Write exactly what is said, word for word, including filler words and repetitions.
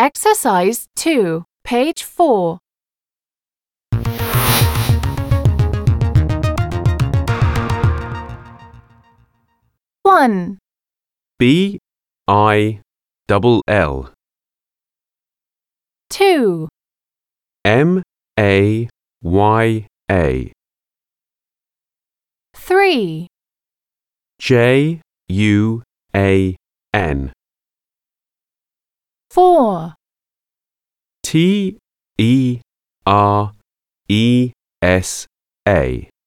Exercise two, page four. one. B I L L two. M A Y A three. J U A N four. T E R E S A